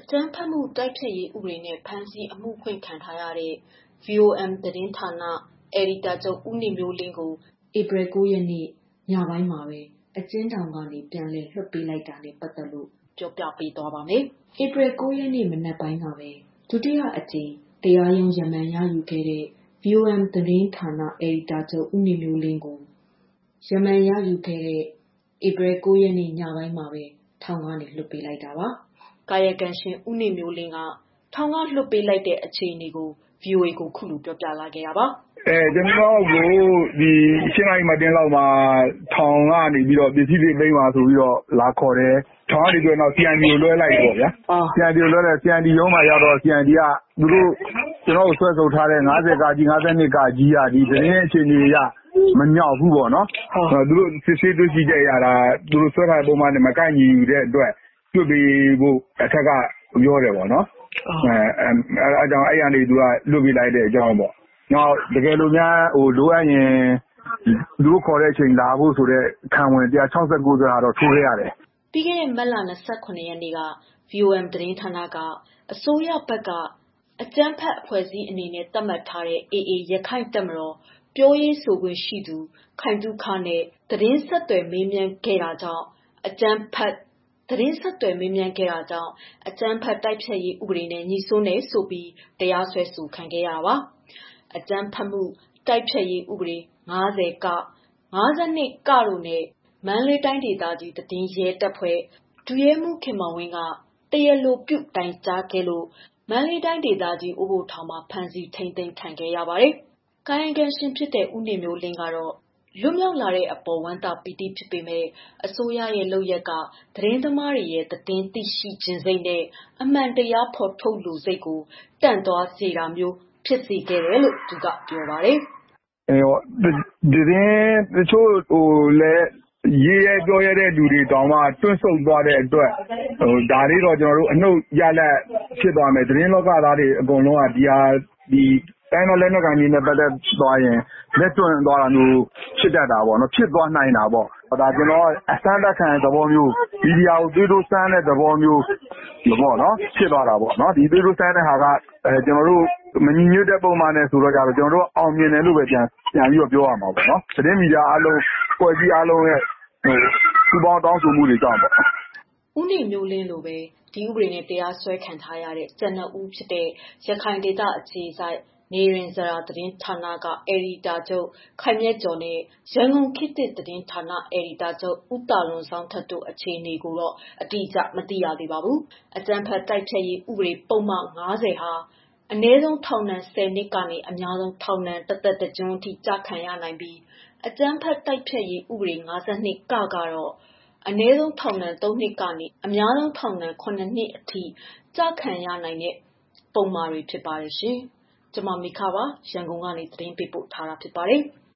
ကြမ်းဖက်မှုတိုက်ဖျက်ရေးဥပဒေနဲ့ဖမ်းဆီးအမှုဖွင့်ခံထားရတဲ့ VOM သတင်းဌာနအယ်ဒီတာချုပ်ဦးနေမျိုးလင်းကိုဧပြီ 9 ရက်နေ့ညပိုင်းမှာပဲအကျဉ်းထောင်ကနေပြန်လည်လွှတ်ပေးလိုက်တာနဲ့ပတ်သက်လို့ပြောပြပေးသွားပါမယ်။ ဧပြီ 9 ရက်နေ့မနက်ပိုင်းကပဲဒုတိယအကြိမ်တရားရုံးရမန်ရယူခဲ့တဲ့ VOM သတင်းဌာနအယ်ဒီတာချုပ်ဦးနေမျိုးလင်းကိုရမန်ရယူခဲ့တဲ့ဧပြီ 9 ရက်နေ့ညပိုင်းမှာပဲထောင်ကနေလွှတ်ပေးလိုက်တာပါ။ကာယကံရှင်ဦးနေမျိုးလင်းကထောင်ကလွှတ်ပေးလိုက်တဲ့အခြေအနေကို VOA ကိုခုလိုပြောပြလာခဲ့တာပါ။ကျွန်တော်ကိုဒီရှင်းလိုက်မှတင်းလောက်မှာထောင်ကနေပြီးတော့ပစ္စည်းတွေသိမ်းပါဆိုပြီးတော့လာခေါ်တယ်။ထောင်ကနေပြီးတော့ CND ကိုလွှဲလိုက်ပေါ့ဗျာ။ CND ကိုလွှဲတယ် CND ရုံးမှာရောက်တော့ CND ကသူတို့ကျွန်တော်ကိုဆွဲထုတ်ထားတဲ့50ကကြီး52ကကြီးကဒီသတင်းအခြေအနေရမမြောက်ဘူးပေါ့နော်။သူတို့စစ်ဆေးတွေ့ရှိချက်ရတာသူတို့ဆွဲထားတဲ့ပုံမှန်နဲ့မကိုက်ညီတဲ့အတွက်ပြုတ်ပြီးဖို့အထက်ကပြောတယ်ပေါ့နော်။အဲအကြောင်းအဲ့ကနေသူကလွတ်ပြီးလိုက်တဲ့အကြောင်းပေါ့။နောက်တကယ်လို့များလိုအပ်ရင်သူတို့ခေါ်တဲ့အချိန်လာဖို့ဆိုတဲ့ခံဝန်169ဆိုတာတော့ထိုးခဲ့ရတယ်။ပြီးခဲ့တဲ့မတ်လ29 ရက်နေ့က VOM သတင်းဌာနကအစိုးရဘက်ကအကြမ်းဖက်အဖွဲ့အစည်းအနေနဲ့သတ်မှတ်ထားတဲ့ AA ရခိုင်တပ်မတော်ပြောရေးဆိုခွင့်ရှိသူခိုင်သုခနဲ့သတင်းဆက်သွယ်မေးမြန်းခဲ့တာကြောင့်အကြမ်းဖက်တိုက်ဖျက်ရေးဥပဒေနဲ့ညှိစွန်းတယ်ဆိုပြီးတရားစွဲဆိုခံခဲ့ရတာပါ။အကြမ်းဖက်မှုတိုက်ဖျက်ရေးဥပဒေ50က52ကတို့နဲ့မန္တလေးတိုင်းဒေသကြီးသတင်းရဲတပ်ဖွဲ့ဒုရဲမှူးခင်မောင်ဝင်းကတရားလိုပြုတိုင်ကြားခဲ့လို့မန္တလေးတိုင်းဒေသကြီးအိုးဘိုထောင်မှာဖမ်းဆီးထိန်းသိမ်းခံခဲ့ရပါတယ်။ကာယကံရှင်ဖြစ်တဲ့ဦးနေမျိုးလင်းကတော့လွတ်မြောက်လာတဲ့အပေါ်ဝမ်းသာပီတိဖြစ်ပေမဲ့အစိုးရရဲ့လုပ်ရက်ကသတင်းသမားတွေရဲ့သတင်းသိရှိခြင်းစိတ်နဲ့အမှန်တရားဖော်ထုတ်လိုစိတ်ကိုတန့်သွားစေတာမျိုးဖြစ်စေခဲ့တယ်လို့သူကပြောပါတယ်။သတင်းတချို့လည်းရေးရဲပြောရတဲ့လူတွေတောင်မှတွန့်ဆုတ်သွားတဲ့အတွက်ဒါလေးတော့ကျွန်တော်တို့အနှုတ်ရလက်ဖြစ်သွားမယ်သတင်းလောကသားတွေအကုန်လုံးကဒီတိုင်းတော်လက်နက်ကိုင်ကြီးနဲ့ပတ်သက်သွားရင်လက်တွန့်သွားတာမျိုးဖြစ်တတ်တာပေါ့နော်ဖြစ်သွားနိုင်တာပေါ့ဒါကျွန်တော်အစမ်းတက်ခံတဲ့သဘောမျိုးမီဒီယာကိုသွေးတိုးစမ်းတဲ့သဘောမျိုးပေါ့နော်ဖြစ်သွားတာပေါ့နော်ဒီသွေးတိုးစမ်းတဲ့ဟာကကျွန်တော်တို့မညီညွတ်တဲ့ပုံမှန်နဲ့ဆိုတော့ကြတော့ကျွန်တော်တို့အောင်မြင်တယ်လို့ပဲပြန်ပြီးတော့ပြောရမှာပေါ့နော်သတင်းမီဒီယာအားလုံးဖွဲ့စည်းအားလုံးရဲ့ပူပေါင်းတောင်းဆိုမှုတွေကြောင့်ပေါ့ဦးနေမျိုးလင်းလိုပဲဒီဥပဒေနဲ့တရားစွဲခံထားရတဲ့ကျန်တဲ့ဦးဖြစ်တဲ့ရခိုင်ဒေသအခြေစိုက်နေရင်ဇရာသတင်းဌာနကအယ်ဒီတာချုပ်ခိုင်မြတ်ကျော်နဲ့ရန်ကုန်ခေတ်သစ်သတင်းဌာနအယ်ဒီတာချုပ်ဦးတာလွန်ဆောင်ထက်တို့အခြေအနေကိုတော့အတိအကျမသိရသေးပါဘူး။အကြမ်းဖက်တိုက်ဖျက်ရေးဥပဒေပုံမှန်50ဟာအနည်းဆုံးထောင်ဒဏ်10နှစ်ကနေအများဆုံးထောင်ဒဏ်တစ်သက်တစ်ကျွန်းအထိကျခံရနိုင်ပြီးအကြမ်းဖက်တိုက်ဖျက်ရေးဥပဒေ52ကကတော့အနည်းဆုံးထောင်ဒဏ်3နှစ်ကနေအများဆုံးထောင်ဒဏ်9နှစ်အထိကျခံရနိုင်တဲ့ပုံမှားတွေဖြစ်ပါတယ်ရှင်။ကျွန်မမိခပါရန်ကုန်ကနေသတင်းပေးပို့ထားတာဖြစ်ပါတယ်။